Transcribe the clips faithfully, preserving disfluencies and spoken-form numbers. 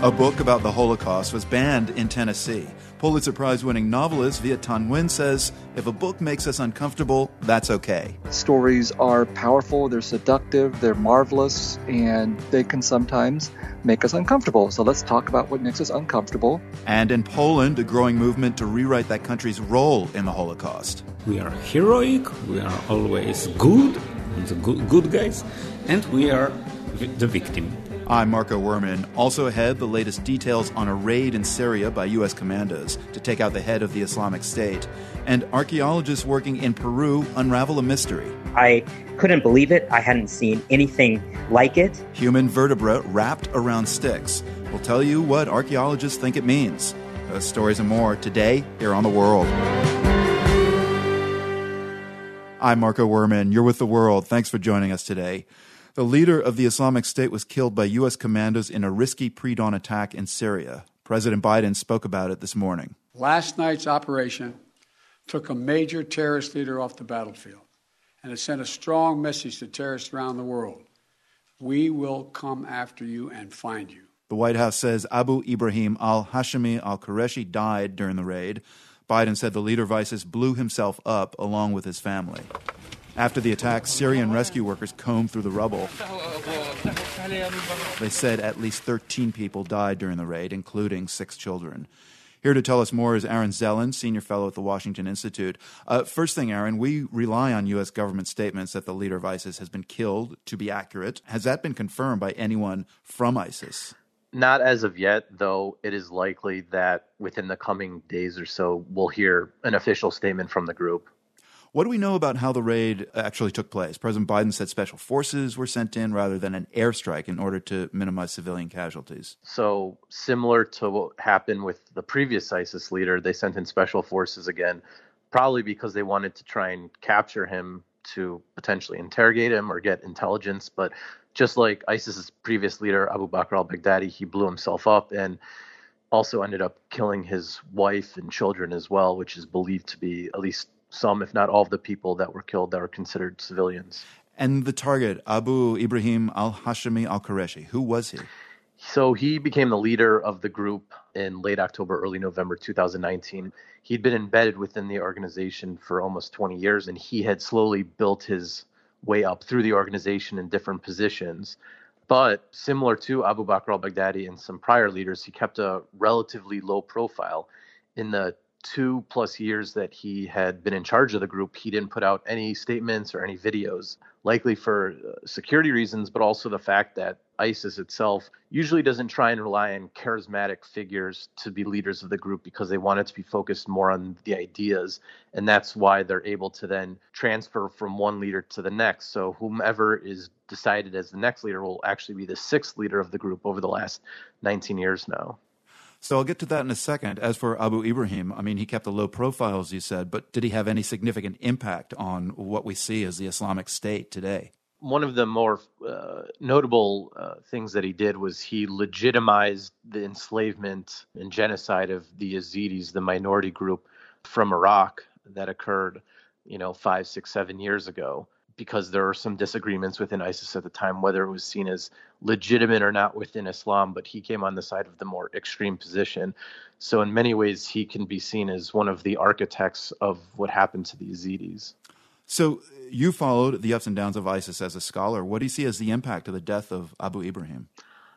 A book about the Holocaust was banned in Tennessee. Pulitzer Prize-winning novelist Viet Thanh Nguyen says, if a book makes us uncomfortable, that's okay. Stories are powerful, they're seductive, they're marvelous, and they can sometimes make us uncomfortable. So let's talk about what makes us uncomfortable. And in Poland, a growing movement to rewrite that country's role in the Holocaust. We are heroic, we are always good, the good, good guys, and we are the victim. I'm Marco Werman. Also ahead, the latest details on a raid in Syria by U S commandos to take out the head of the Islamic State. And archaeologists working in Peru unravel a mystery. I couldn't believe it. I hadn't seen anything like it. Human vertebra wrapped around sticks. We'll tell you what archaeologists think it means. Those stories and more today here on The World. I'm Marco Werman. You're with The World. Thanks for joining us today. The leader of the Islamic State was killed by U S commandos in a risky pre-dawn attack in Syria. President Biden spoke about it this morning. Last night's operation took a major terrorist leader off the battlefield, and it sent a strong message to terrorists around the world. We will come after you and find you. The White House says Abu Ibrahim al-Hashimi al-Qureshi died during the raid. Biden said the leader of ISIS blew himself up along with his family. After the attack, Syrian rescue workers combed through the rubble. They said at least thirteen people died during the raid, including six children. Here to tell us more is Aaron Zellin, senior fellow at the Washington Institute. Uh, first thing, Aaron, we rely on U S government statements that the leader of ISIS has been killed to be accurate. Has that been confirmed by anyone from ISIS? Not as of yet, though it is likely that within the coming days or so, we'll hear an official statement from the group. What do we know about how the raid actually took place? President Biden said special forces were sent in rather than an airstrike in order to minimize civilian casualties. So similar to what happened with the previous ISIS leader, they sent in special forces again, probably because they wanted to try and capture him to potentially interrogate him or get intelligence. But just like ISIS's previous leader, Abu Bakr al-Baghdadi, he blew himself up and also ended up killing his wife and children as well, which is believed to be at least some, if not all, of the people that were killed that were considered civilians. And the target, Abu Ibrahim al-Hashimi al-Qureshi, who was he? So he became the leader of the group in late October, early November two thousand nineteen. He'd been embedded within the organization for almost twenty years, and he had slowly built his way up through the organization in different positions. But similar to Abu Bakr al-Baghdadi and some prior leaders, he kept a relatively low profile. In the two plus years that he had been in charge of the group, he didn't put out any statements or any videos, likely for uh, security reasons, but also the fact that ISIS itself usually doesn't try and rely on charismatic figures to be leaders of the group because they want it to be focused more on the ideas. And that's why they're able to then transfer from one leader to the next. So whomever is decided as the next leader will actually be the sixth leader of the group over the last nineteen years now. So I'll get to that in a second. As for Abu Ibrahim, I mean, he kept a low profile, as you said, but did he have any significant impact on what we see as the Islamic State today? One of the more uh, notable uh, things that he did was he legitimized the enslavement and genocide of the Yazidis, the minority group from Iraq that occurred, you know, five, six, seven years ago, because there were some disagreements within ISIS at the time, whether it was seen as legitimate or not within Islam, but he came on the side of the more extreme position. So in many ways, he can be seen as one of the architects of what happened to the Yazidis. So you followed the ups and downs of ISIS as a scholar. What do you see as the impact of the death of Abu Ibrahim?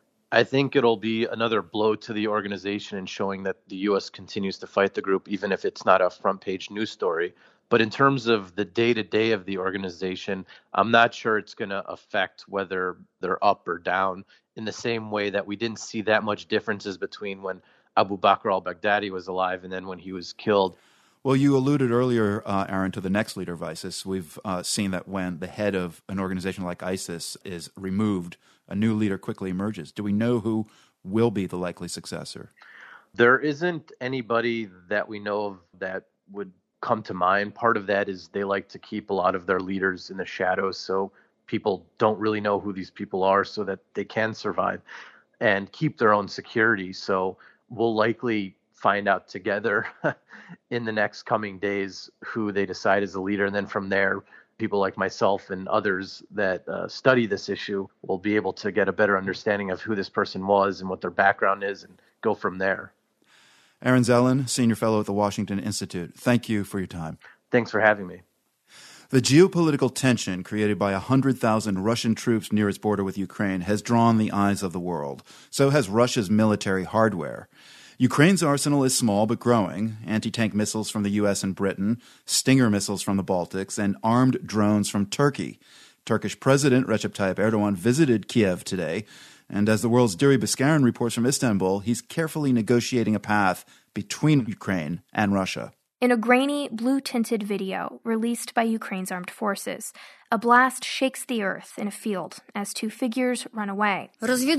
I think it'll be another blow to the organization in showing that the U S continues to fight the group, even if it's not a front page news story. But in terms of the day-to-day of the organization, I'm not sure it's going to affect whether they're up or down in the same way that we didn't see that much differences between when Abu Bakr al-Baghdadi was alive and then when he was killed. Well, you alluded earlier, uh, Aaron, to the next leader of ISIS. We've uh, seen that when the head of an organization like ISIS is removed, a new leader quickly emerges. Do we know who will be the likely successor? There isn't anybody that we know of that would come to mind. Part of that is they like to keep a lot of their leaders in the shadows, so people don't really know who these people are so that they can survive and keep their own security. So we'll likely find out together in the next coming days who they decide is the leader. And then from there, people like myself and others that uh, study this issue will be able to get a better understanding of who this person was and what their background is and go from there. Aaron Zelen, Senior Fellow at the Washington Institute, thank you for your time. Thanks for having me. The geopolitical tension created by one hundred thousand Russian troops near its border with Ukraine has drawn the eyes of the world. So has Russia's military hardware. Ukraine's arsenal is small but growing. Anti-tank missiles from the U S and Britain, Stinger missiles from the Baltics, and armed drones from Turkey. Turkish President Recep Tayyip Erdogan visited Kiev today, and as the world's Diri Biskaran reports from Istanbul, he's carefully negotiating a path between Ukraine and Russia. In a grainy, blue-tinted video released by Ukraine's armed forces, a blast shakes the earth in a field as two figures run away.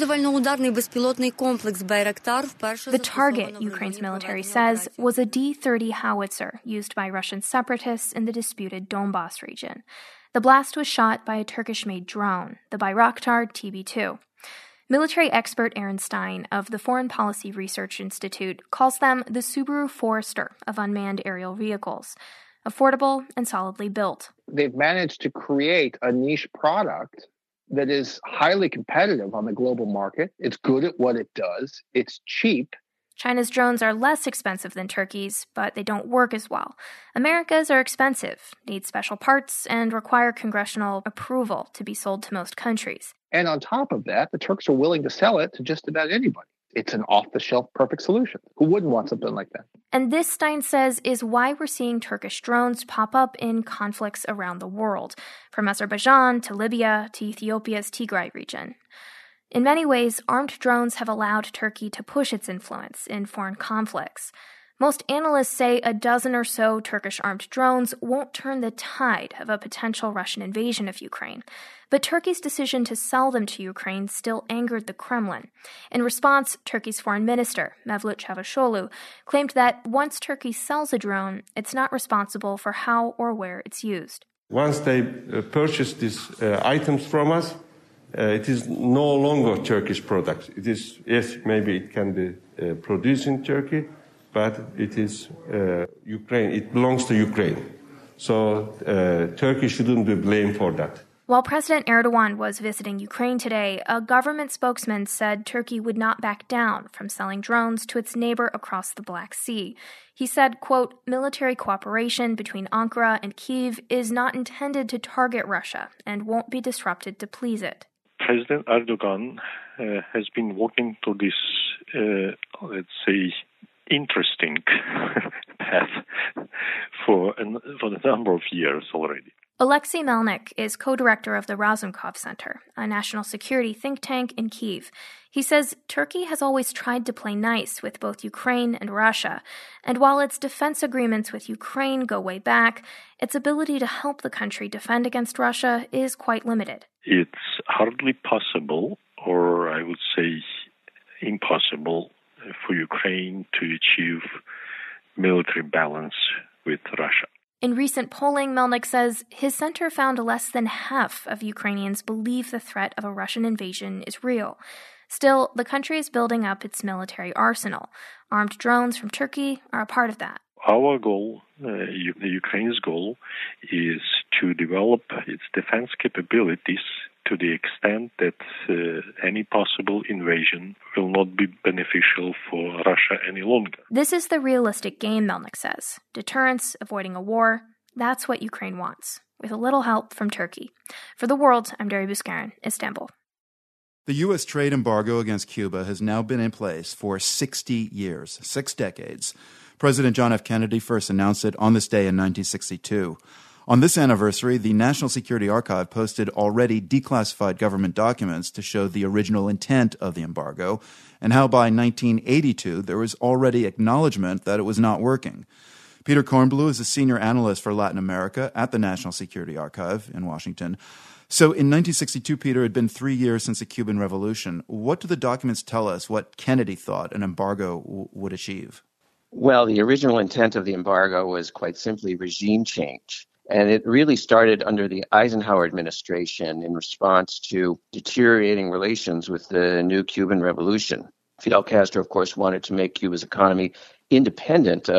The target, Ukraine's military says, was a D thirty howitzer used by Russian separatists in the disputed Donbas region. The blast was shot by a Turkish-made drone, the Bayraktar T B two. Military expert Aaron Stein of the Foreign Policy Research Institute calls them the Subaru Forester of unmanned aerial vehicles, affordable and solidly built. They've managed to create a niche product that is highly competitive on the global market. It's good at what it does. It's cheap. China's drones are less expensive than Turkey's, but they don't work as well. America's are expensive, need special parts, and require congressional approval to be sold to most countries. And on top of that, the Turks are willing to sell it to just about anybody. It's an off-the-shelf perfect solution. Who wouldn't want something like that? And this, Stein says, is why we're seeing Turkish drones pop up in conflicts around the world, from Azerbaijan to Libya to Ethiopia's Tigray region. In many ways, armed drones have allowed Turkey to push its influence in foreign conflicts. Most analysts say a dozen or so Turkish armed drones won't turn the tide of a potential Russian invasion of Ukraine. But Turkey's decision to sell them to Ukraine still angered the Kremlin. In response, Turkey's foreign minister, Mevlut Çavuşoğlu, claimed that once Turkey sells a drone, it's not responsible for how or where it's used. Once they uh, purchase these uh, items from us, Uh, it is no longer Turkish products. It is, yes, maybe it can be uh, produced in Turkey, but it is uh, Ukraine. It belongs to Ukraine. So uh, Turkey shouldn't be blamed for that. While President Erdogan was visiting Ukraine today, a government spokesman said Turkey would not back down from selling drones to its neighbor across the Black Sea. He said, quote, military cooperation between Ankara and Kyiv is not intended to target Russia and won't be disrupted to please it. President Erdogan uh, has been walking to this, uh, let's say, interesting path for, an, for a number of years already. Alexei Melnik is co-director of the Razumkov Center, a national security think tank in Kyiv. He says Turkey has always tried to play nice with both Ukraine and Russia, and while its defense agreements with Ukraine go way back, its ability to help the country defend against Russia is quite limited. It's hardly possible, or I would say impossible, for Ukraine to achieve military balance with Russia. In recent polling, Melnik says his center found less than half of Ukrainians believe the threat of a Russian invasion is real. Still, the country is building up its military arsenal. Armed drones from Turkey are a part of that. Our goal, uh, the Ukraine's goal, is to develop its defense capabilities to the extent that uh, any possible invasion will not be beneficial for Russia any longer. This is the realistic game, Melnik says. Deterrence, avoiding a war, that's what Ukraine wants, with a little help from Turkey. For The World, I'm Diri Biskaran, Istanbul. The U S trade embargo against Cuba has now been in place for sixty years, six decades. President John F. Kennedy first announced it on this day in nineteen sixty-two. On this anniversary, the National Security Archive posted already declassified government documents to show the original intent of the embargo and how by nineteen eighty-two there was already acknowledgement that it was not working. Peter Kornbluh is a senior analyst for Latin America at the National Security Archive in Washington. So in nineteen sixty-two, Peter, it had been three years since the Cuban Revolution. What do the documents tell us what Kennedy thought an embargo w- would achieve? Well, the original intent of the embargo was quite simply regime change. And it really started under the Eisenhower administration in response to deteriorating relations with the new Cuban Revolution. Fidel Castro, of course, wanted to make Cuba's economy independent of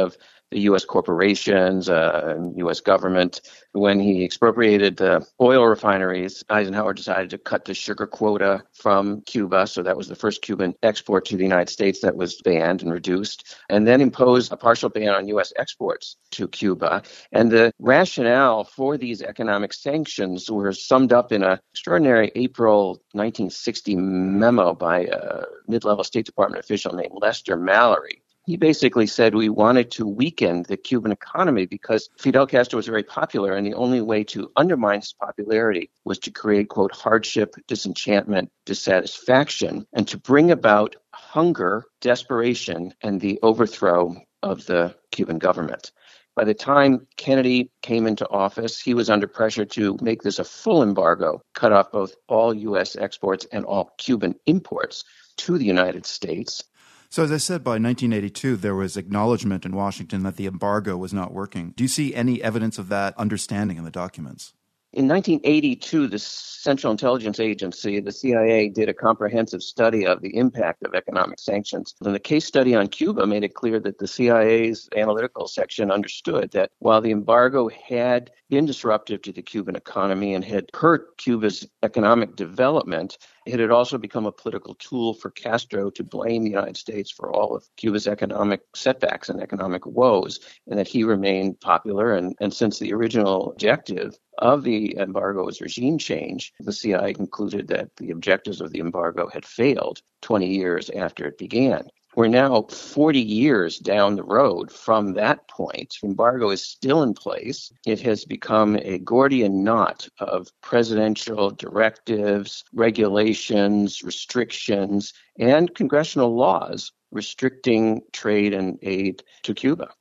the U S corporations, uh, U S government. When he expropriated the oil refineries, Eisenhower decided to cut the sugar quota from Cuba. So that was the first Cuban export to the United States that was banned and reduced, and then imposed a partial ban on U S exports to Cuba. And the rationale for these economic sanctions were summed up in an extraordinary April nineteen sixty memo by a mid-level State Department official named Lester Mallory. He basically said we wanted to weaken the Cuban economy because Fidel Castro was very popular, and the only way to undermine his popularity was to create, quote, hardship, disenchantment, dissatisfaction, and to bring about hunger, desperation, and the overthrow of the Cuban government. By the time Kennedy came into office, he was under pressure to make this a full embargo, cut off both all U S exports and all Cuban imports to the United States. So as I said, by nineteen eighty-two, there was acknowledgement in Washington that the embargo was not working. Do you see any evidence of that understanding in the documents? In nineteen eighty-two, the Central Intelligence Agency, the C I A, did a comprehensive study of the impact of economic sanctions. And the case study on Cuba made it clear that the C I A's analytical section understood that while the embargo had been disruptive to the Cuban economy and had hurt Cuba's economic development, it had also become a political tool for Castro to blame the United States for all of Cuba's economic setbacks and economic woes, and that he remained popular. And, and since the original objective of the embargo was regime change, the C I A concluded that the objectives of the embargo had failed twenty years after it began. We're now forty years down the road from that point. The embargo is still in place. It has become a Gordian knot of presidential directives, regulations, restrictions, and congressional laws restricting trade and aid to Cuba.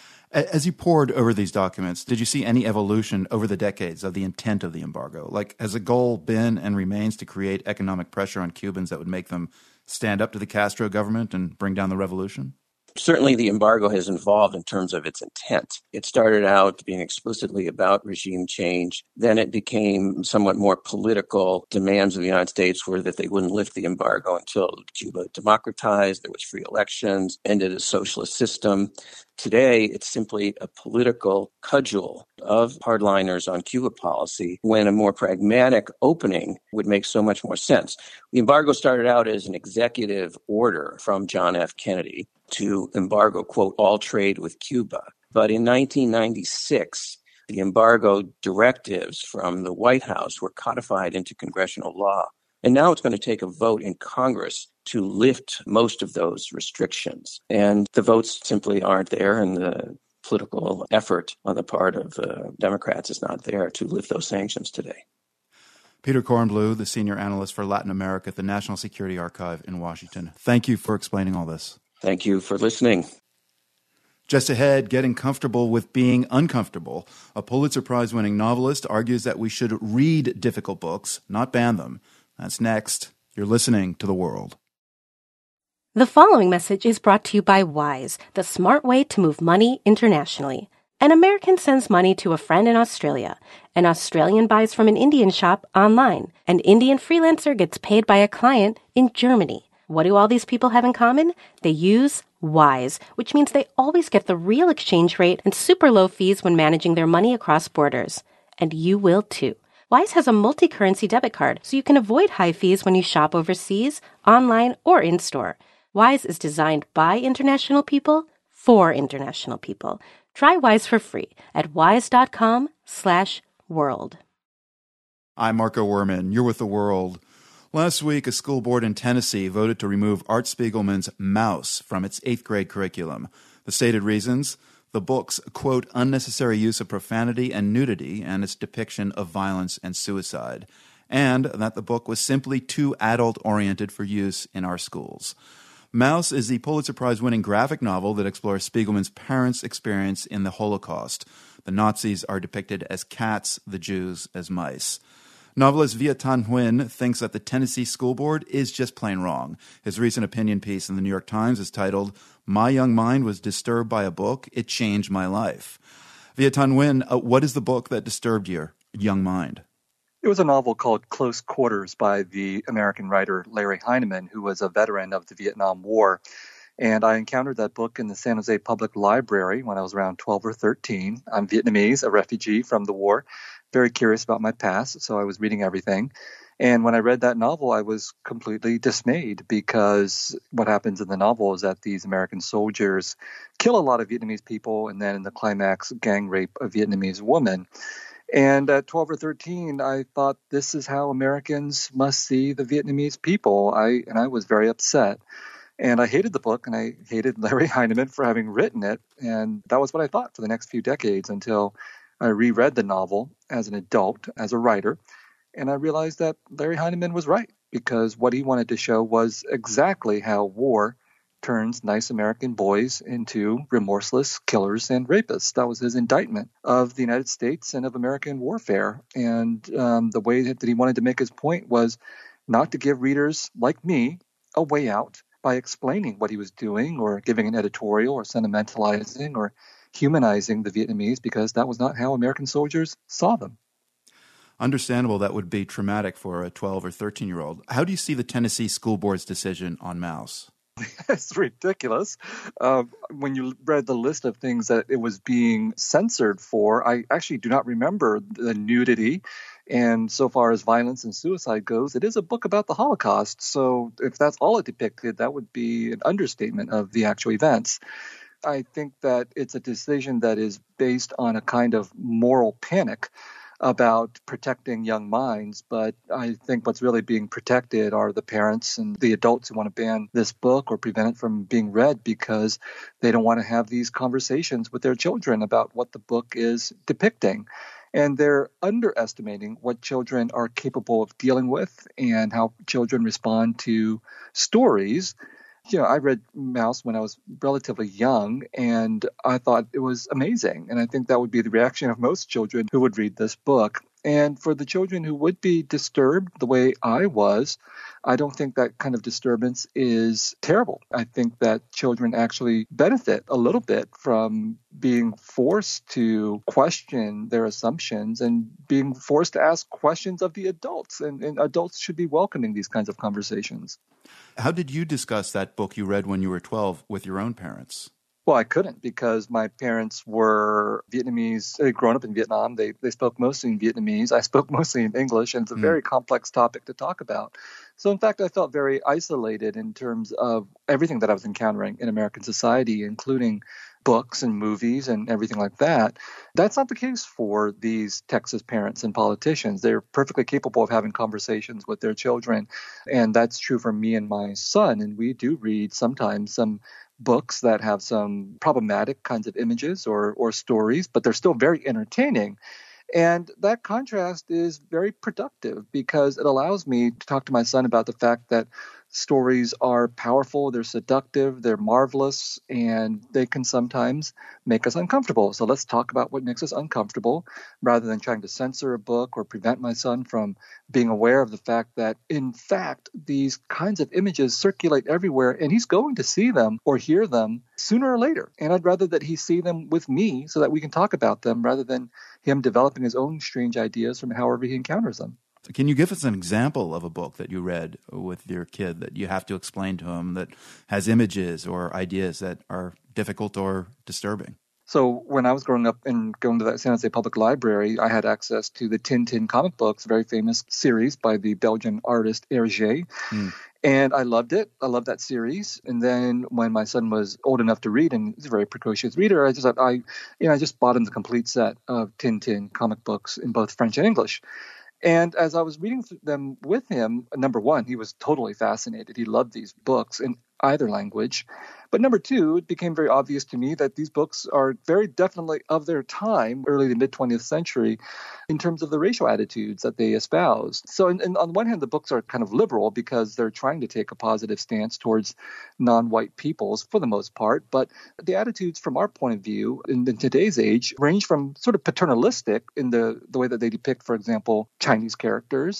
As you pored over these documents, did you see any evolution over the decades of the intent of the embargo? Like, has the goal been and remains to create economic pressure on Cubans that would make them stand up to the Castro government and bring down the revolution? Certainly the embargo has evolved in terms of its intent. It started out being explicitly about regime change. Then it became somewhat more political. Demands of the United States were that they wouldn't lift the embargo until Cuba democratized, there was free elections, ended a socialist system. Today, it's simply a political cudgel of hardliners on Cuba policy when a more pragmatic opening would make so much more sense. The embargo started out as an executive order from John F. Kennedy to embargo, quote, all trade with Cuba. But in nineteen ninety-six, the embargo directives from the White House were codified into congressional law. And now it's going to take a vote in Congress to lift most of those restrictions. And the votes simply aren't there, and the political effort on the part of uh, Democrats is not there to lift those sanctions today. Peter Kornbluh, the senior analyst for Latin America at the National Security Archive in Washington. Thank you for explaining all this. Thank you for listening. Just ahead, getting comfortable with being uncomfortable. A Pulitzer Prize-winning novelist argues that we should read difficult books, not ban them. That's next. You're listening to The World. The following message is brought to you by Wise, the smart way to move money internationally. An American sends money to a friend in Australia. An Australian buys from an Indian shop online. An Indian freelancer gets paid by a client in Germany. What do all these people have in common? They use Wise, which means they always get the real exchange rate and super low fees when managing their money across borders. And you will too. Wise has a multi-currency debit card, so you can avoid high fees when you shop overseas, online, or in-store. Wise is designed by international people for international people. Try Wise for free at wise.com slash world. I'm Marco Werman. You're with The World. Last week, a school board in Tennessee voted to remove Art Spiegelman's Maus from its eighth grade curriculum. The stated reasons: the book's, quote, unnecessary use of profanity and nudity and its depiction of violence and suicide, and that the book was simply too adult-oriented for use in our schools. Maus is the Pulitzer Prize-winning graphic novel that explores Spiegelman's parents' experience in the Holocaust. The Nazis are depicted as cats, the Jews as mice. Novelist Viet Thanh Nguyen thinks that the Tennessee School Board is just plain wrong. His recent opinion piece in the New York Times is titled, "My Young Mind Was Disturbed by a Book. It Changed My Life." Viet Thanh Nguyen, uh, what is the book that disturbed your young mind? It was a novel called Close Quarters by the American writer Larry Heineman, who was a veteran of the Vietnam War. And I encountered that book in the San Jose Public Library when I was around twelve or thirteen. I'm Vietnamese, a refugee from the war, very curious about my past, so I was reading everything. And when I read that novel, I was completely dismayed because what happens in the novel is that these American soldiers kill a lot of Vietnamese people and then in the climax gang rape a Vietnamese woman. And at twelve or thirteen, I thought this is how Americans must see the Vietnamese people. I and I was very upset. And I hated the book, and I hated Larry Heineman for having written it. And that was what I thought for the next few decades until I reread the novel as an adult, as a writer. And I realized that Larry Heineman was right, because what he wanted to show was exactly how war turns nice American boys into remorseless killers and rapists. That was his indictment of the United States and of American warfare. And um, the way that he wanted to make his point was not to give readers like me a way out by explaining what he was doing or giving an editorial or sentimentalizing or humanizing the Vietnamese, because that was not how American soldiers saw them. Understandable that would be traumatic for a twelve or thirteen-year-old. How do you see the Tennessee School Board's decision on Maus? It's ridiculous. Uh, when you read the list of things that it was being censored for, I actually do not remember the nudity. And so far as violence and suicide goes, it is a book about the Holocaust. So if that's all it depicted, that would be an understatement of the actual events. I think that it's a decision that is based on a kind of moral panic about protecting young minds, but I think what's really being protected are the parents and the adults who want to ban this book or prevent it from being read because they don't want to have these conversations with their children about what the book is depicting. And they're underestimating what children are capable of dealing with and how children respond to stories. You know, I read Maus when I was relatively young, and I thought it was amazing. And I think that would be the reaction of most children who would read this book. And for the children who would be disturbed the way I was, I don't think that kind of disturbance is terrible. I think that children actually benefit a little bit from being forced to question their assumptions and being forced to ask questions of the adults. And, and adults should be welcoming these kinds of conversations. How did you discuss that book you read when you were twelve with your own parents? Well, I couldn't, because my parents were Vietnamese. They'd grown up in Vietnam. They they spoke mostly in Vietnamese. I spoke mostly in English, and it's a mm. very complex topic to talk about. So, in fact, I felt very isolated in terms of everything that I was encountering in American society, including books and movies and everything like that. That's not the case for these Texas parents and politicians. They're perfectly capable of having conversations with their children, and that's true for me and my son. And we do read sometimes some books that have some problematic kinds of images or or stories, but they're still very entertaining. And that contrast is very productive because it allows me to talk to my son about the fact that stories are powerful, they're seductive, they're marvelous, and they can sometimes make us uncomfortable. So let's talk about what makes us uncomfortable rather than trying to censor a book or prevent my son from being aware of the fact that, in fact, these kinds of images circulate everywhere and he's going to see them or hear them sooner or later. And I'd rather that he see them with me so that we can talk about them rather than him developing his own strange ideas from however he encounters them. Can you give us an example of a book that you read with your kid that you have to explain to him that has images or ideas that are difficult or disturbing? So when I was growing up and going to that San Jose Public Library, I had access to the Tintin comic books, a very famous series by the Belgian artist Hergé. Mm. And I loved it. I loved that series. And then when my son was old enough to read, and he's a very precocious reader, I just I, you know, I just bought him the complete set of Tintin comic books in both French and English. And as I was reading them with him, number one, he was totally fascinated. He loved these books in either language. But number two, it became very obvious to me that these books are very definitely of their time, early to mid-twentieth century, in terms of the racial attitudes that they espouse. So in, in, on one hand, the books are kind of liberal because they're trying to take a positive stance towards non-white peoples for the most part. But the attitudes from our point of view in, in today's age range from sort of paternalistic in the, the way that they depict, for example, Chinese characters,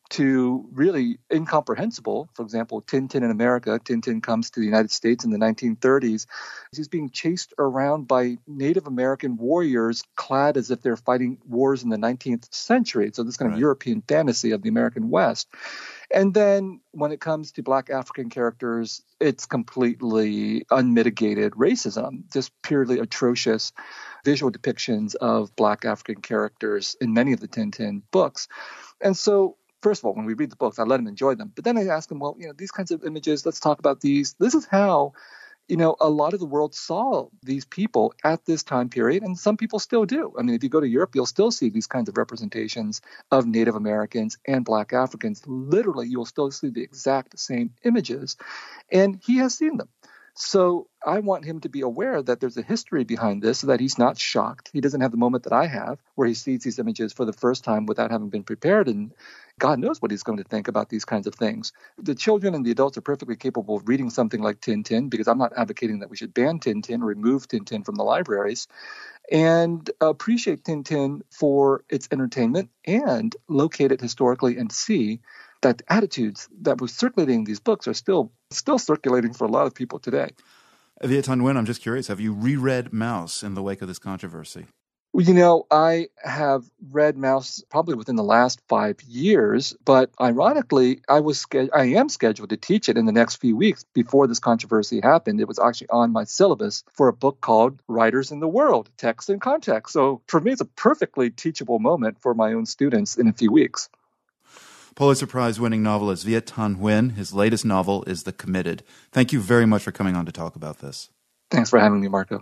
to really incomprehensible. For example, Tintin in America. Tintin comes to the United States in the nineteen thirties. He's being chased around by Native American warriors clad as if they're fighting wars in the nineteenth century. So this kind of Right. European fantasy of the American West. And then when it comes to Black African characters, it's completely unmitigated racism, just purely atrocious visual depictions of Black African characters in many of the Tintin books. And so, first of all, when we read the books, I let him enjoy them. But then I ask him, well, you know, these kinds of images, let's talk about these. This is how, you know, a lot of the world saw these people at this time period, and some people still do. I mean, if you go to Europe, you'll still see these kinds of representations of Native Americans and Black Africans. Literally, you'll still see the exact same images, and he has seen them. So I want him to be aware that there's a history behind this so that he's not shocked. He doesn't have the moment that I have where he sees these images for the first time without having been prepared, and God knows what he's going to think about these kinds of things. The children and the adults are perfectly capable of reading something like Tintin, because I'm not advocating that we should ban Tintin or remove Tintin from the libraries, and appreciate Tintin for its entertainment and locate it historically and see that attitudes that were circulating in these books are still still circulating for a lot of people today. Viet Thanh Nguyen, I'm just curious, have you reread Maus in the wake of this controversy? Well, you know, I have read Maus probably within the last five years, but ironically, I was ske- I am scheduled to teach it in the next few weeks. Before this controversy happened, it was actually on my syllabus for a book called Writers in the World, Text and Context. So for me, it's a perfectly teachable moment for my own students in a few weeks. Pulitzer Prize-winning novelist Viet Thanh Nguyen. His latest novel is The Committed. Thank you very much for coming on to talk about this. Thanks for having me, Marco.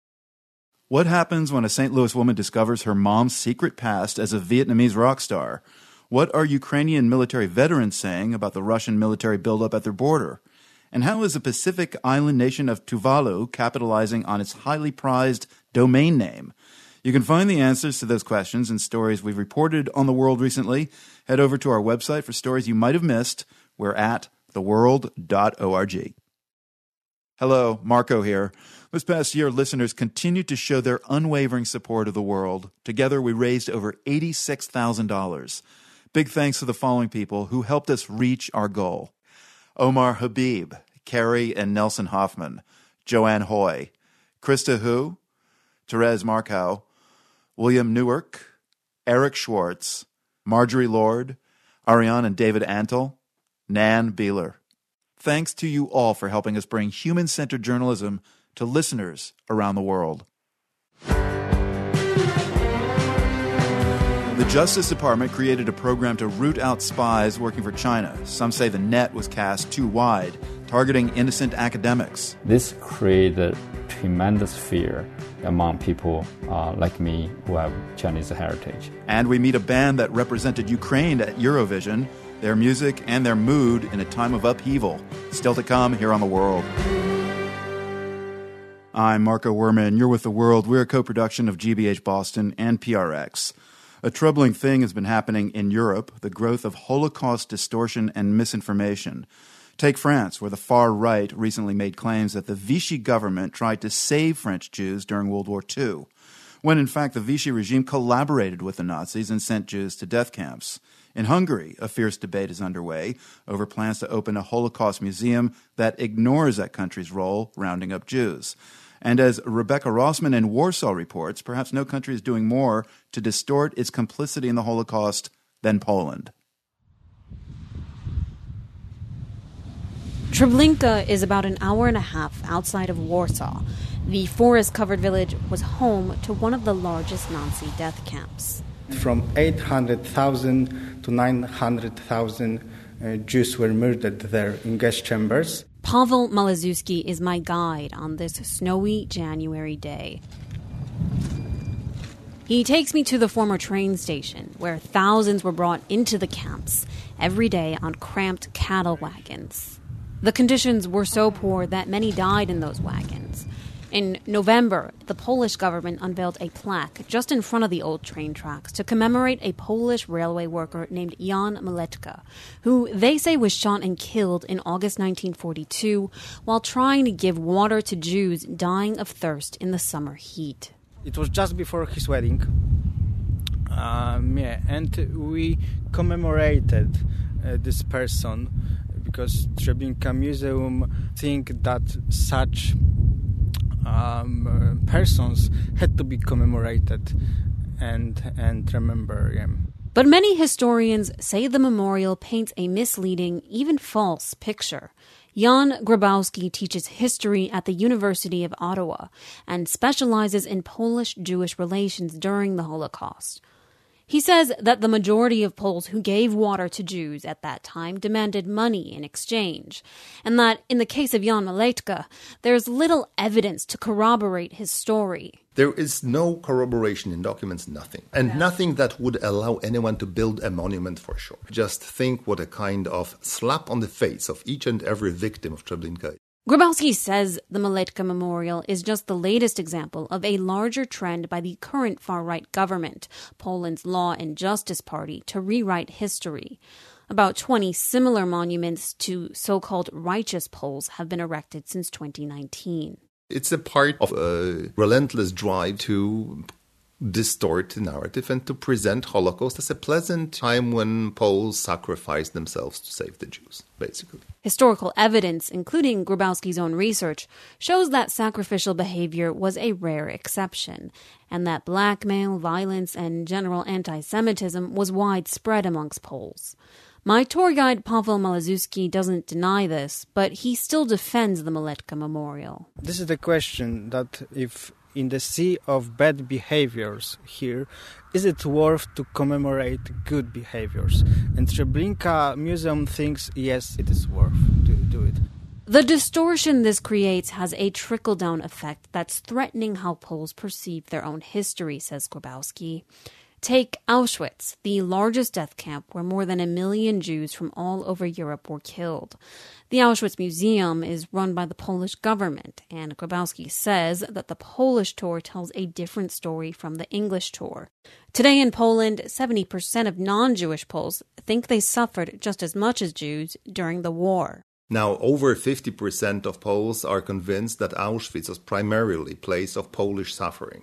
What happens when a Saint Louis woman discovers her mom's secret past as a Vietnamese rock star? What are Ukrainian military veterans saying about the Russian military buildup at their border? And how is the Pacific island nation of Tuvalu capitalizing on its highly prized domain name? You can find the answers to those questions and stories we've reported on The World recently. Head over to our website for stories you might have missed. We're at the world dot org. Hello, Marco here. This past year, listeners continued to show their unwavering support of The World. Together, we raised over eighty-six thousand dollars. Big thanks to the following people who helped us reach our goal: Omar Habib, Carrie and Nelson Hoffman, Joanne Hoy, Krista Hu, Therese Markow, William Newark, Eric Schwartz, Marjorie Lord, Ariane and David Antle, Nan Beeler. Thanks to you all for helping us bring human-centered journalism to listeners around the world. The Justice Department created a program to root out spies working for China. Some say the net was cast too wide, targeting innocent academics. This created tremendous fear among people uh, like me who have Chinese heritage. And we meet a band that represented Ukraine at Eurovision, their music and their mood in a time of upheaval. Still to come here on The World. I'm Marco Werman. You're with The World. We're a co-production of G B H Boston and P R X. A troubling thing has been happening in Europe, the growth of Holocaust distortion and misinformation. Take France, where the far right recently made claims that the Vichy government tried to save French Jews during World War Two, when in fact the Vichy regime collaborated with the Nazis and sent Jews to death camps. In Hungary, a fierce debate is underway over plans to open a Holocaust museum that ignores that country's role rounding up Jews. And as Rebecca Rossman in Warsaw reports, perhaps no country is doing more to distort its complicity in the Holocaust than Poland. Treblinka is about an hour and a half outside of Warsaw. The forest-covered village was home to one of the largest Nazi death camps. From eight hundred thousand to nine hundred thousand uh, Jews were murdered there in gas chambers. Pavel Malezuski is my guide on this snowy January day. He takes me to the former train station, where thousands were brought into the camps every day on cramped cattle wagons. The conditions were so poor that many died in those wagons. In November, the Polish government unveiled a plaque just in front of the old train tracks to commemorate a Polish railway worker named Jan Miletka, who they say was shot and killed in August nineteen forty-two while trying to give water to Jews dying of thirst in the summer heat. It was just before his wedding. Um, yeah, and we commemorated uh, this person because Treblinka Museum think that such um, uh, persons had to be commemorated and and remember. Yeah. But many historians say the memorial paints a misleading, even false picture. Jan Grabowski teaches history at the University of Ottawa and specializes in Polish-Jewish relations during the Holocaust. He says that the majority of Poles who gave water to Jews at that time demanded money in exchange, and that in the case of Jan Maletka, there's little evidence to corroborate his story. There is no corroboration in documents, nothing. And nothing that would allow anyone to build a monument for sure. Just think what a kind of slap on the face of each and every victim of Treblinka. Grabowski says the Maletka Memorial is just the latest example of a larger trend by the current far-right government, Poland's Law and Justice Party, to rewrite history. About twenty similar monuments to so-called righteous Poles have been erected since twenty nineteen. It's a part of a relentless drive to distort the narrative and to present Holocaust as a pleasant time when Poles sacrificed themselves to save the Jews, basically. Historical evidence, including Grabowski's own research, shows that sacrificial behavior was a rare exception, and that blackmail, violence, and general anti-Semitism was widespread amongst Poles. My tour guide Pavel Malazuski doesn't deny this, but he still defends the Maletka Memorial. This is the question that if in the sea of bad behaviors here, is it worth to commemorate good behaviors? And Treblinka Museum thinks, yes, it is worth to do it. The distortion this creates has a trickle-down effect that's threatening how Poles perceive their own history, says Grabowski. Take Auschwitz, the largest death camp where more than a million Jews from all over Europe were killed. The Auschwitz Museum is run by the Polish government, and Grabowski says that the Polish tour tells a different story from the English tour. Today in Poland, seventy percent of non-Jewish Poles think they suffered just as much as Jews during the war. Now, over fifty percent of Poles are convinced that Auschwitz was primarily a place of Polish suffering.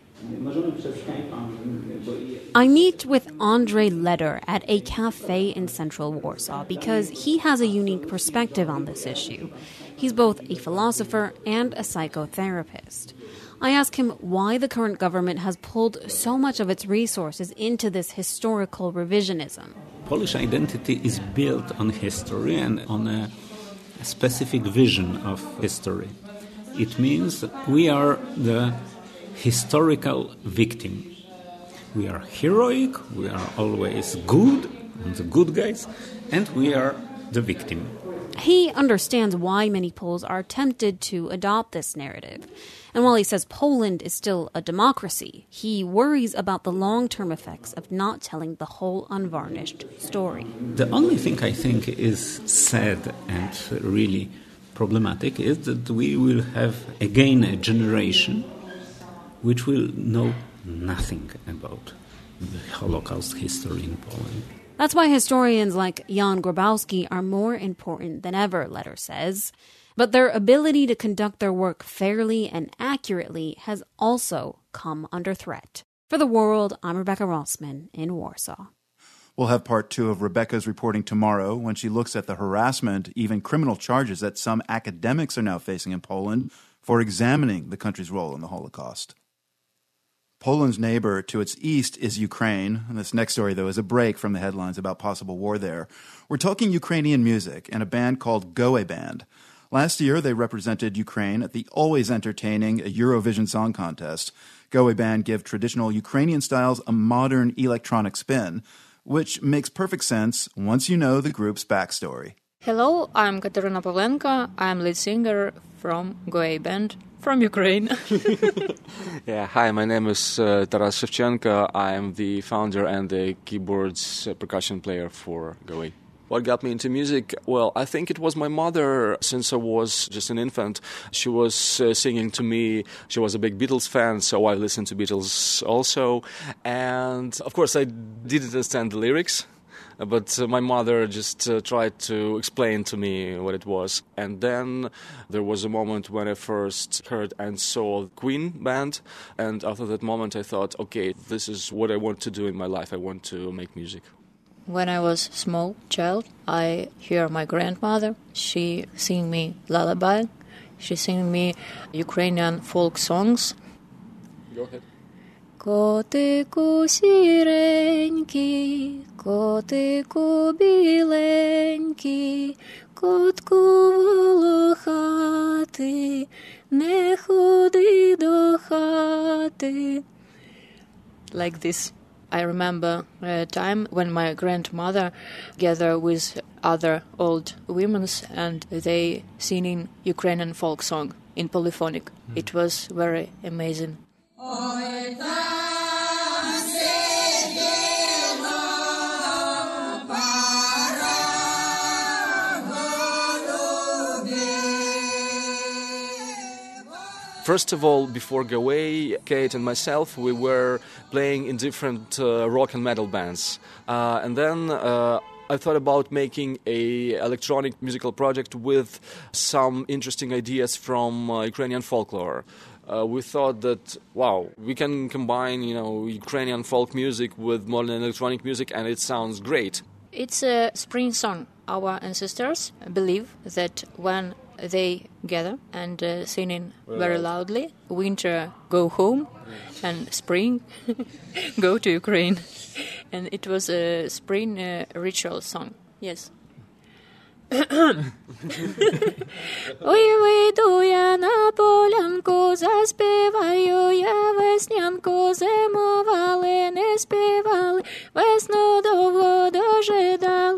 I meet with Andrzej Leder at a cafe in central Warsaw because he has a unique perspective on this issue. He's both a philosopher and a psychotherapist. I ask him why the current government has pulled so much of its resources into this historical revisionism. Polish identity is built on history and on a specific vision of history. It means we are the historical victim. We are heroic, we are always good, the good guys, and we are the victim. He understands why many Poles are tempted to adopt this narrative. And while he says Poland is still a democracy, he worries about the long-term effects of not telling the whole unvarnished story. The only thing I think is sad and really problematic is that we will have again a generation which will know nothing about the Holocaust history in Poland. That's why historians like Jan Grabowski are more important than ever, Leder says. But their ability to conduct their work fairly and accurately has also come under threat. For The World, I'm Rebecca Rossman in Warsaw. We'll have part two of Rebecca's reporting tomorrow when she looks at the harassment, even criminal charges that some academics are now facing in Poland for examining the country's role in the Holocaust. Poland's neighbor to its east is Ukraine. And this next story, though, is a break from the headlines about possible war there. We're talking Ukrainian music and a band called Goe Band. Last year, they represented Ukraine at the always entertaining Eurovision Song Contest. Goe Band give traditional Ukrainian styles a modern electronic spin, which makes perfect sense once you know the group's backstory. Hello, I'm Katerina Pavlenka. I'm lead singer from Goe Band from Ukraine. Yeah, hi, my name is uh, Taras Shevchenko. I am the founder and the keyboards uh, percussion player for Goe. What got me into music? Well, I think it was my mother since I was just an infant. She was uh, singing to me. She was a big Beatles fan, so I listened to Beatles also. And, of course, I didn't understand the lyrics. but uh, my mother just uh, tried to explain to me what it was. And then there was a moment when I first heard and saw Queen band, and after that moment I thought, okay, this is what I want to do in my life. I want to make music. When I was small child, I hear my grandmother. She sing me lullaby. She sing me Ukrainian folk songs. Go ahead. Котику сіренький, котику біленький, котку волохатий, не ходи до хати. Like this. I remember a time when my grandmother gathered with other old women and they singing Ukrainian folk song in polyphonic. Mm. It was very amazing. First of all, before Gaway, Kate and myself, we were playing in different uh, rock and metal bands. Uh, and then uh, I thought about making a electronic musical project with some interesting ideas from uh, Ukrainian folklore. Uh, we thought that, wow, we can combine, you know, Ukrainian folk music with modern electronic music, and it sounds great. It's a spring song. Our ancestors believe that when they gather and uh, singing very loudly, winter go home, and spring go to Ukraine. And it was a spring uh, ritual song. Yes. Ой, вийду я на полянку, заспіваю я веснянку, зимували, не співали, весну довго дожидав.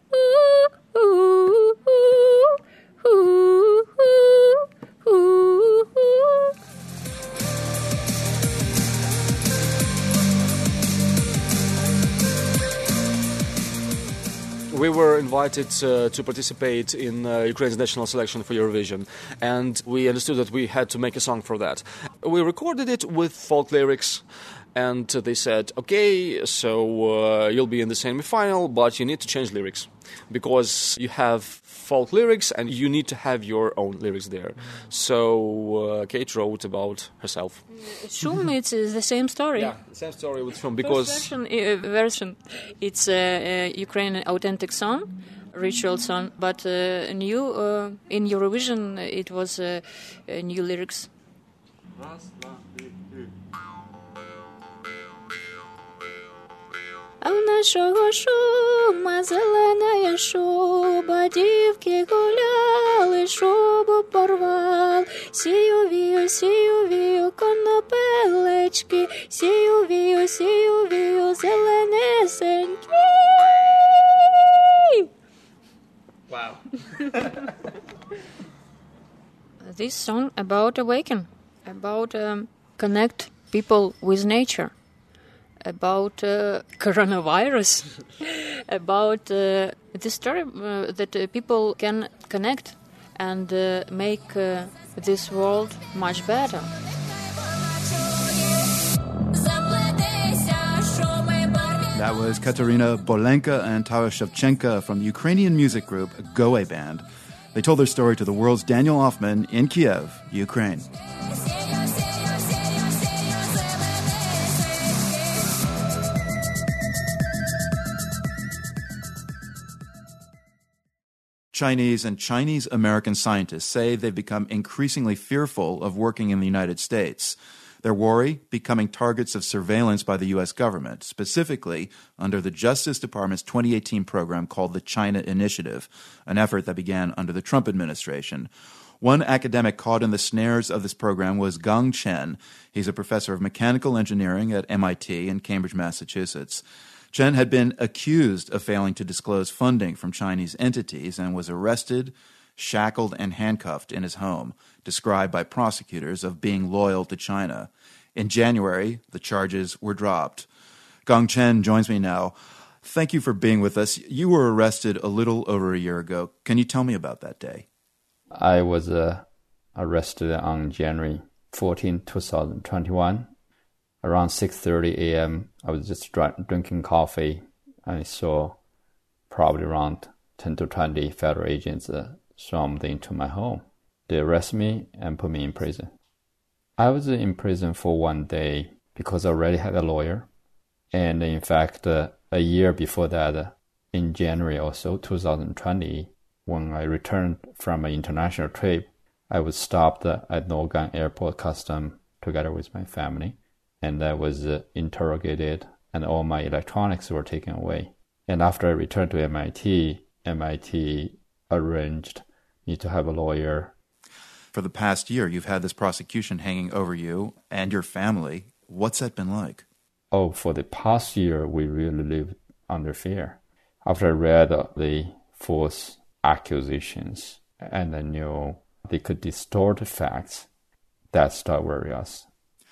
We were invited uh, to participate in uh, Ukraine's national selection for Eurovision, and we understood that we had to make a song for that. We recorded it with folk lyrics, and uh, they said, okay, so uh, you'll be in the semi-final, but you need to change lyrics, because you have folk lyrics and you need to have your own lyrics there. So uh, Kate wrote about herself. Shum, it's uh, the same story. Yeah, same story with Shum, because First version, uh, version it's a, a Ukrainian authentic song, ritual song, but uh, new uh, in Eurovision it was uh, uh, new lyrics. А в нашого шума зелена шуба, дівки гуляли, шубу порвали, сію вію, сію вію, конопелечки, сію вію, сію вію, зеленесенькі. Wow. This song about awaken, about um, connect people with nature. About uh, coronavirus, about uh, the story uh, that uh, people can connect and uh, make uh, this world much better. That was Katerina Bolenka and Taras Shevchenko from the Ukrainian music group Gaway Band. They told their story to the world's Daniel Hoffman in Kiev, Ukraine. Chinese and Chinese-American scientists say they've become increasingly fearful of working in the United States. Their worry, becoming targets of surveillance by the U S government, specifically under the Justice Department's twenty eighteen program called the China Initiative, an effort that began under the Trump administration. One academic caught in the snares of this program was Gang Chen. He's a professor of mechanical engineering at M I T in Cambridge, Massachusetts. Chen had been accused of failing to disclose funding from Chinese entities and was arrested, shackled, and handcuffed in his home, described by prosecutors of being loyal to China. In January, the charges were dropped. Gang Chen joins me now. Thank you for being with us. You were arrested a little over a year ago. Can you tell me about that day? I was uh, arrested on January fourteenth, twenty twenty-one. Around six thirty a.m., I was just dr- drinking coffee, and I saw probably around ten to twenty federal agents uh, stormed into my home. They arrested me and put me in prison. I was in prison for one day because I already had a lawyer. And in fact, uh, a year before that, uh, in January or so, two thousand twenty, when I returned from an international trip, I was stopped uh, at Norgang Airport Custom together with my family. And I was uh, interrogated, and all my electronics were taken away. And after I returned to M I T, M I T arranged me to have a lawyer. For the past year, you've had this prosecution hanging over you and your family. What's that been like? Oh, for the past year, we really lived under fear. After I read uh, the false accusations and I knew they could distort the facts, that started worrying us.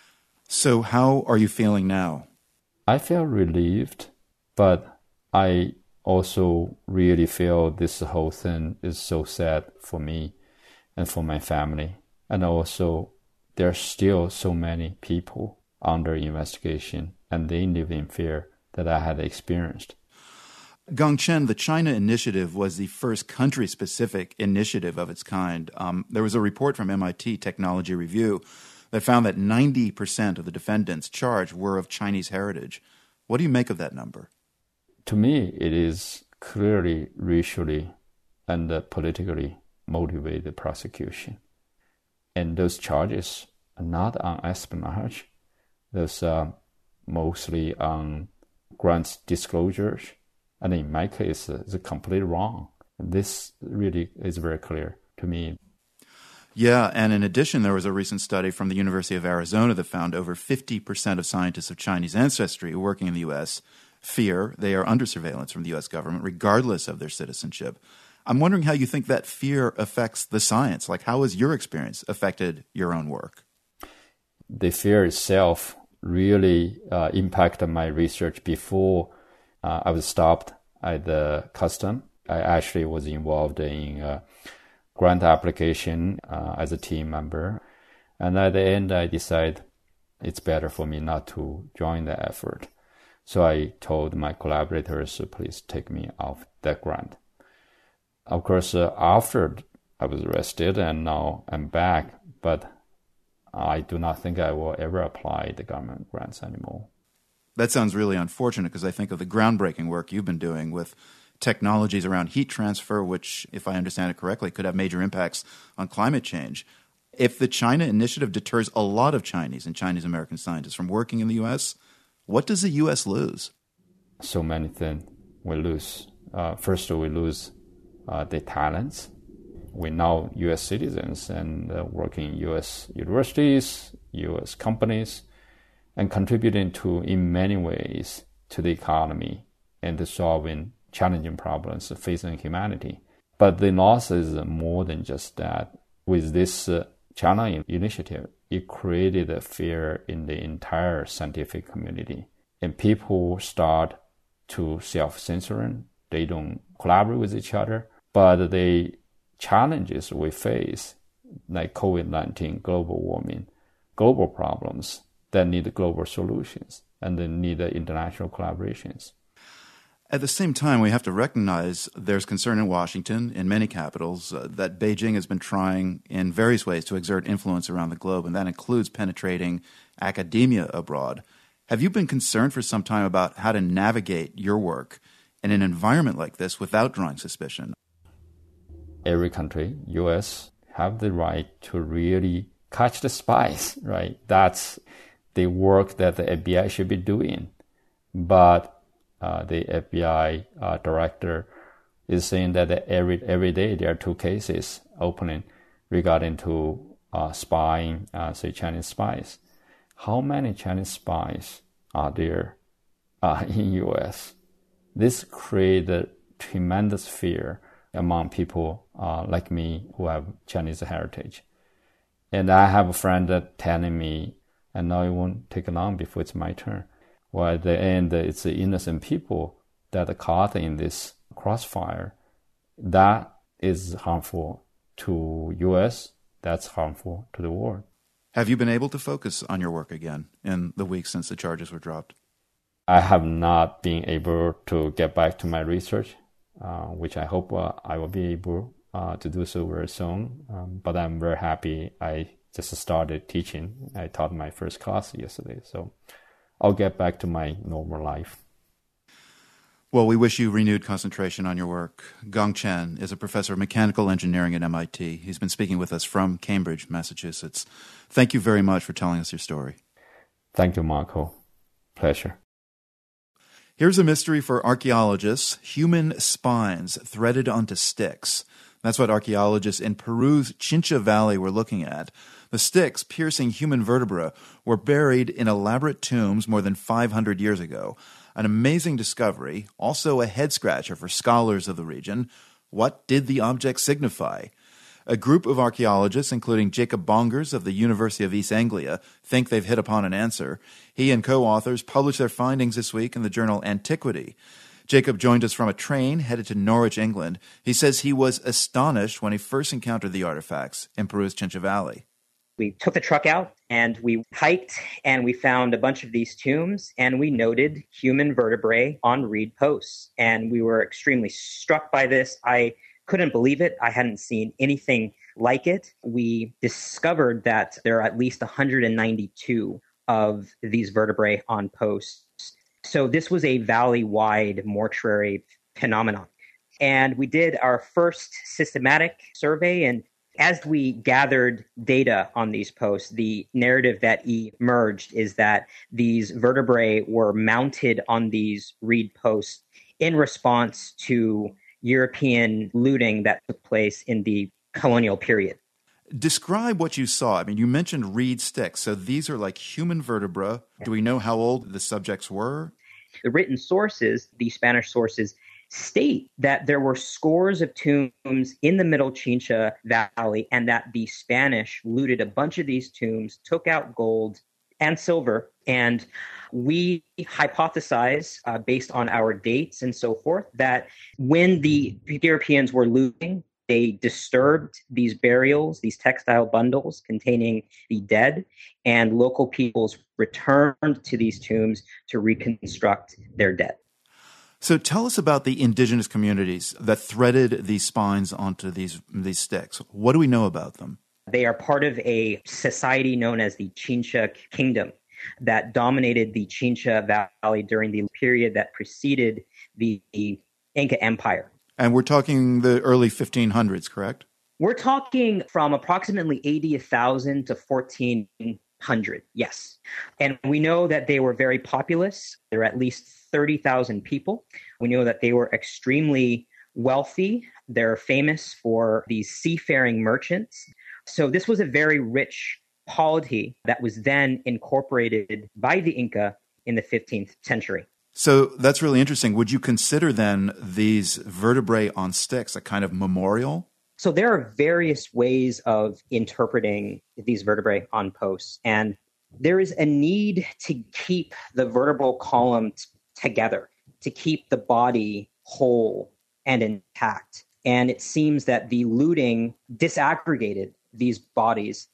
So how are you feeling now? I feel relieved, but I also really feel this whole thing is so sad for me and for my family. And also, there are still so many people under investigation, and they live in fear that I had experienced. Gang Chen, the China Initiative was the first country-specific initiative of its kind. Um, there was a report from M I T Technology Review that found that ninety percent of the defendants charged were of Chinese heritage. What do you make of that number? To me, it is clearly racially and uh, politically motivated prosecution. And those charges are not on espionage. Those are mostly on grants disclosures. And in my case, uh, it's completely wrong. This really is very clear to me. Yeah, and in addition, there was a recent study from the University of Arizona that found over fifty percent of scientists of Chinese ancestry working in the U S fear they are under surveillance from the U S government, regardless of their citizenship. I'm wondering how you think that fear affects the science. Like, how has your experience affected your own work? The fear itself really uh, impacted my research before uh, I was stopped at the custom. I actually was involved in uh, grant application uh, as a team member. And at the end, I decided it's better for me not to join the effort. So I told my collaborators, please take me off that grant. Of course, uh, after I was arrested and now I'm back, but I do not think I will ever apply the government grants anymore. That sounds really unfortunate because I think of the groundbreaking work you've been doing with technologies around heat transfer, which, if I understand it correctly, could have major impacts on climate change. If the China Initiative deters a lot of Chinese and Chinese-American scientists from working in the U S, what does the U S lose? So many things we lose. Uh, first, we lose uh, the talents. We're now U S citizens and uh, working in U S universities, U S companies, and contributing to, in many ways, to the economy and to solving challenging problems facing humanity. But the loss is more than just that. With this uh, China Initiative, it created a fear in the entire scientific community. And people start to self-censoring. They don't collaborate with each other. But the challenges we face, like COVID nineteen, global warming, global problems that need global solutions and they need international collaborations. At the same time, we have to recognize there's concern in Washington, in many capitals, uh, that Beijing has been trying in various ways to exert influence around the globe, and that includes penetrating academia abroad. Have you been concerned for some time about how to navigate your work in an environment like this without drawing suspicion? Every country, U S, have the right to really catch the spies, right? That's the work that the F B I should be doing. But Uh, the F B I uh, director is saying that every every day there are two cases opening regarding to uh, spying, uh, say Chinese spies. How many Chinese spies are there uh, in U S? This created tremendous fear among people uh, like me who have Chinese heritage. And I have a friend that telling me, and now it won't take long before it's my turn. Well, at the end, it's the innocent people that are caught in this crossfire. That is harmful to U S. That's harmful to the world. Have you been able to focus on your work again in the weeks since the charges were dropped? I have not been able to get back to my research uh, which I hope uh, I will be able uh, to do so very soon. Um, but I'm very happy I just started teaching. I taught my first class yesterday, so I'll get back to my normal life. Well, we wish you renewed concentration on your work. Gang Chen is a professor of mechanical engineering at M I T. He's been speaking with us from Cambridge, Massachusetts. Thank you very much for telling us your story. Thank you, Marco. Pleasure. Here's a mystery for archaeologists: human spines threaded onto sticks. That's what archaeologists in Peru's Chincha Valley were looking at. The sticks piercing human vertebrae were buried in elaborate tombs more than five hundred years ago. An amazing discovery, also a head-scratcher for scholars of the region. What did the object signify? A group of archaeologists, including Jacob Bongers of the University of East Anglia, think they've hit upon an answer. He and co-authors published their findings this week in the journal Antiquity. Jacob joined us from a train headed to Norwich, England. He says he was astonished when he first encountered the artifacts in Peru's Chincha Valley. We took the truck out and we hiked and we found a bunch of these tombs and we noted human vertebrae on reed posts. And we were extremely struck by this. I couldn't believe it. I hadn't seen anything like it. We discovered that there are at least one hundred ninety-two of these vertebrae on posts. So this was a valley-wide mortuary phenomenon. And we did our first systematic survey, and as we gathered data on these posts, the narrative that emerged is that these vertebrae were mounted on these reed posts in response to European looting that took place in the colonial period. Describe what you saw. I mean, you mentioned reed sticks. So these are like human vertebrae. Do we know how old the subjects were? The written sources, the Spanish sources, state that there were scores of tombs in the Middle Chincha Valley and that the Spanish looted a bunch of these tombs, took out gold and silver, and we hypothesize, uh, based on our dates and so forth, that when the Europeans were looting, they disturbed these burials, these textile bundles containing the dead, and local peoples returned to these tombs to reconstruct their dead. So tell us about the indigenous communities that threaded these spines onto these these sticks. What do we know about them? They are part of a society known as the Chincha Kingdom that dominated the Chincha Valley during the period that preceded the Inca Empire. And we're talking the early fifteen hundreds, correct? We're talking from approximately A D one thousand to fourteen hundred, yes. And we know that they were very populous. There are at least thirty thousand people. We know that they were extremely wealthy. They're famous for these seafaring merchants. So this was a very rich polity that was then incorporated by the Inca in the fifteenth century. So that's really interesting. Would you consider then these vertebrae on sticks a kind of memorial? So there are various ways of interpreting these vertebrae on posts, and there is a need to keep the vertebral column t- together, to keep the body whole and intact. And it seems that the looting disaggregated these bodies.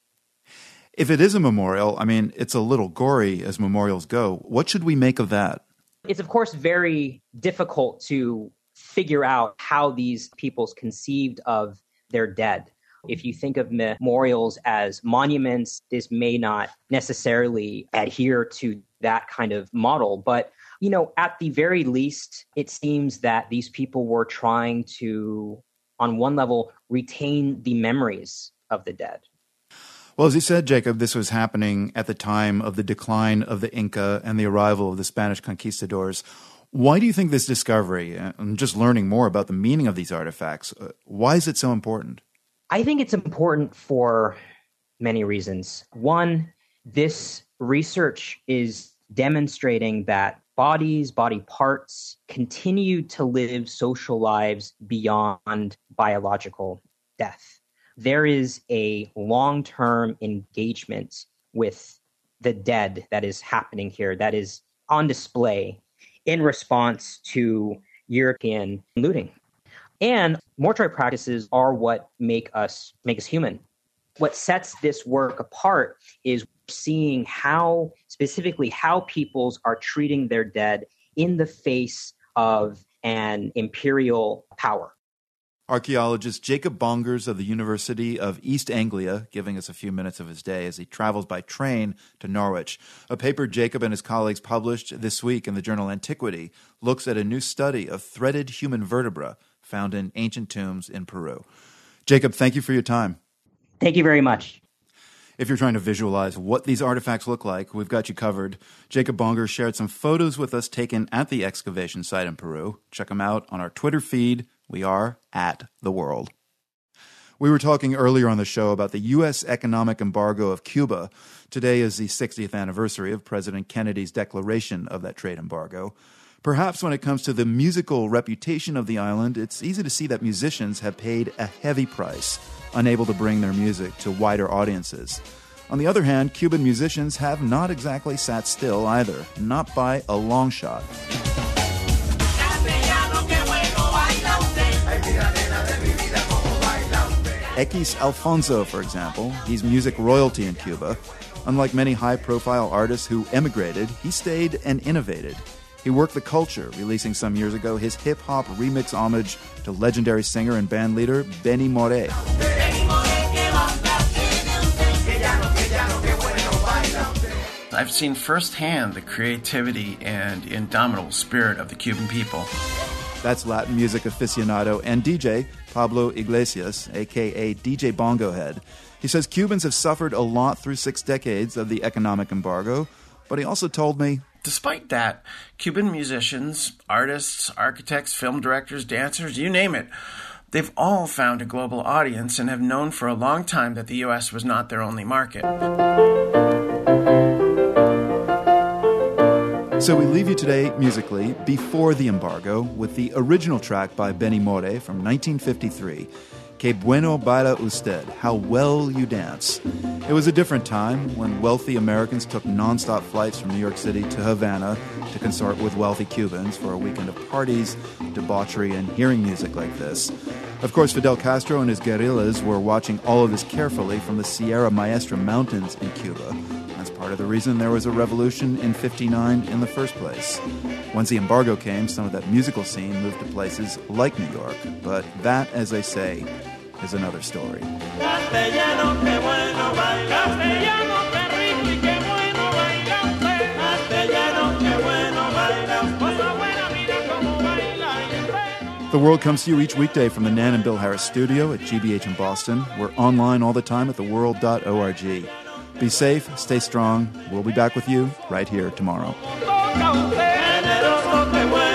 If it is a memorial, I mean, it's a little gory as memorials go. What should we make of that? It's, of course, very difficult to figure out how these peoples conceived of their dead. If you think of memorials as monuments, this may not necessarily adhere to that kind of model. But, you know, at the very least, it seems that these people were trying to, on one level, retain the memories of the dead. Well, as you said, Jacob, this was happening at the time of the decline of the Inca and the arrival of the Spanish conquistadors. Why do you think this discovery, and just learning more about the meaning of these artifacts, why is it so important? I think it's important for many reasons. One, this research is demonstrating that bodies, body parts continue to live social lives beyond biological death. There is a long-term engagement with the dead that is happening here, that is on display in response to European looting. And mortuary practices are what make us make us human. What sets this work apart is seeing how, specifically, how peoples are treating their dead in the face of and imperial power. Archaeologist Jacob Bongers of the University of East Anglia, giving us a few minutes of his day as he travels by train to Norwich. A paper Jacob and his colleagues published this week in the journal Antiquity looks at a new study of threaded human vertebra found in ancient tombs in Peru. Jacob, thank you for your time. Thank you very much. If you're trying to visualize what these artifacts look like, we've got you covered. Jacob Bongers shared some photos with us taken at the excavation site in Peru. Check them out on our Twitter feed. We are at The World. We were talking earlier on the show about the U S economic embargo of Cuba. Today is the sixtieth anniversary of President Kennedy's declaration of that trade embargo. Perhaps when it comes to the musical reputation of the island, it's easy to see that musicians have paid a heavy price, unable to bring their music to wider audiences. On the other hand, Cuban musicians have not exactly sat still either, not by a long shot. X Alfonso, for example, he's music royalty in Cuba. Unlike many high-profile artists who emigrated, he stayed and innovated. He worked the culture, releasing some years ago his hip-hop remix homage to legendary singer and band leader Benny Moré. I've seen firsthand the creativity and indomitable spirit of the Cuban people. That's Latin music aficionado and D J Pablo Iglesias, a k a. D J Bongo Head. He says Cubans have suffered a lot through six decades of the economic embargo, but he also told me, despite that, Cuban musicians, artists, architects, film directors, dancers, you name it, they've all found a global audience and have known for a long time that the U S was not their only market. So we leave you today, musically, before the embargo, with the original track by Benny Moré from nineteen fifty-three, Que bueno baila usted, How Well You Dance. It was a different time when wealthy Americans took nonstop flights from New York City to Havana to consort with wealthy Cubans for a weekend of parties, debauchery, and hearing music like this. Of course, Fidel Castro and his guerrillas were watching all of this carefully from the Sierra Maestra Mountains in Cuba. That's part of the reason there was a revolution in fifty-nine in the first place. Once the embargo came, some of that musical scene moved to places like New York. But that, as they say, is another story. The World comes to you each weekday from the Nan and Bill Harris studio at G B H in Boston. We're online all the time at the world dot org. Be safe, stay strong. We'll be back with you right here tomorrow.